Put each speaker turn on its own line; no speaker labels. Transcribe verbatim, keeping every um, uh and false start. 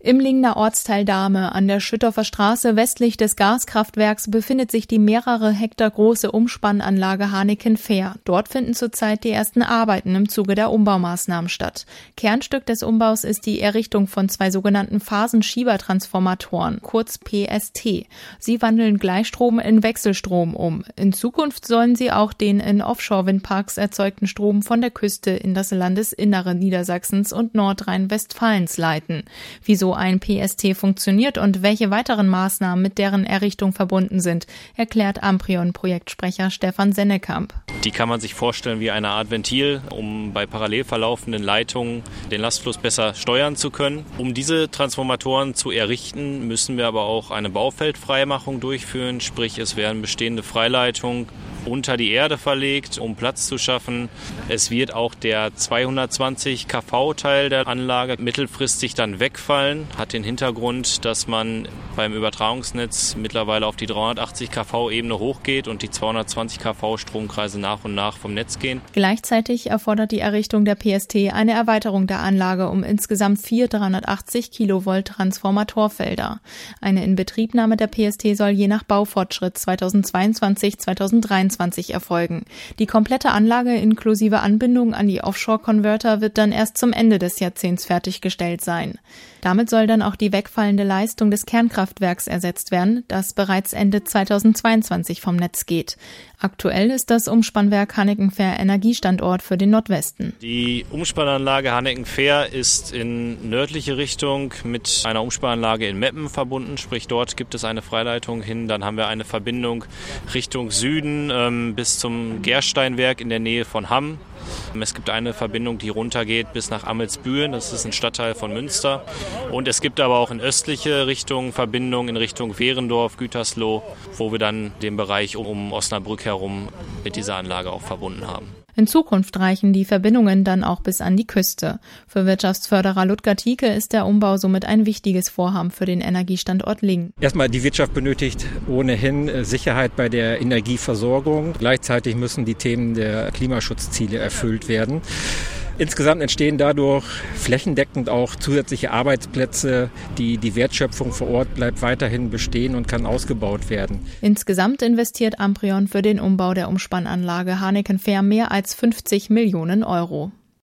Im Lingner Ortsteil Dahme an der Schüttorfer Straße westlich des Gaskraftwerks befindet sich die mehrere Hektar große Umspannanlage Hanekenfehr. Dort finden zurzeit die ersten Arbeiten im Zuge der Umbaumaßnahmen statt. Kernstück des Umbaus ist die Errichtung von zwei sogenannten Phasenschiebertransformatoren, kurz P S T. Sie wandeln Gleichstrom in Wechselstrom um. In Zukunft sollen sie auch den in Offshore-Windparks erzeugten Strom von der Küste in das Landesinnere Niedersachsens und Nordrhein-Westfalens leiten. Wieso ein P S T funktioniert und welche weiteren Maßnahmen mit deren Errichtung verbunden sind, erklärt Amprion-Projektsprecher Stefan Sennekamp.
Die kann man sich vorstellen wie eine Art Ventil, um bei parallel verlaufenden Leitungen den Lastfluss besser steuern zu können. Um diese Transformatoren zu errichten, müssen wir aber auch eine Baufeldfreimachung durchführen, sprich es werden bestehende Freileitungen unter die Erde verlegt, um Platz zu schaffen. Es wird auch der zweihundertzwanzig Kilowatt-Teil der Anlage mittelfristig dann wegfallen. Hat den Hintergrund, dass man beim Übertragungsnetz mittlerweile auf die dreihundertachtzig Kilowatt-Ebene hochgeht und die zweihundertzwanzig Kilowatt-Stromkreise nach und nach vom Netz gehen.
Gleichzeitig erfordert die Errichtung der P S T eine Erweiterung der Anlage um insgesamt vier dreihundertachtzig Kilovolt Transformatorfelder. Eine Inbetriebnahme der P S T soll je nach Baufortschritt zweitausendzweiundzwanzig zweitausenddreiundzwanzig erfolgen. Die komplette Anlage inklusive Anbindung an die Offshore-Converter wird dann erst zum Ende des Jahrzehnts fertiggestellt sein. Damit soll dann auch die wegfallende Leistung des Kernkraftwerks ersetzt werden, das bereits Ende zweitausendzweiundzwanzig vom Netz geht. Aktuell ist das Umspannwerk Hanekenfehr Energiestandort für den Nordwesten.
Die Umspannanlage Hanekenfehr ist in nördliche Richtung mit einer Umspannanlage in Meppen verbunden, sprich dort gibt es eine Freileitung hin. Dann haben wir eine Verbindung Richtung Süden ähm, bis zum Gersteinwerk in der Nähe von Hamm. Es gibt eine Verbindung, die runtergeht bis nach Amelsbüren, das ist ein Stadtteil von Münster. Und es gibt aber auch in östliche Richtung Verbindungen in Richtung Wehrendorf, Gütersloh, wo wir dann den Bereich um Osnabrück herum mit dieser Anlage auch verbunden haben.
In Zukunft reichen die Verbindungen dann auch bis an die Küste. Für Wirtschaftsförderer Ludger Tieke ist der Umbau somit ein wichtiges Vorhaben für den Energiestandort Lingen.
Erstmal, die Wirtschaft benötigt ohnehin Sicherheit bei der Energieversorgung. Gleichzeitig müssen die Themen der Klimaschutzziele erfüllt werden. Insgesamt entstehen dadurch flächendeckend auch zusätzliche Arbeitsplätze. Die, die Wertschöpfung vor Ort bleibt weiterhin bestehen und kann ausgebaut werden.
Insgesamt investiert Amprion für den Umbau der Umspannanlage Hanekenfehr mehr als fünfzig Millionen Euro.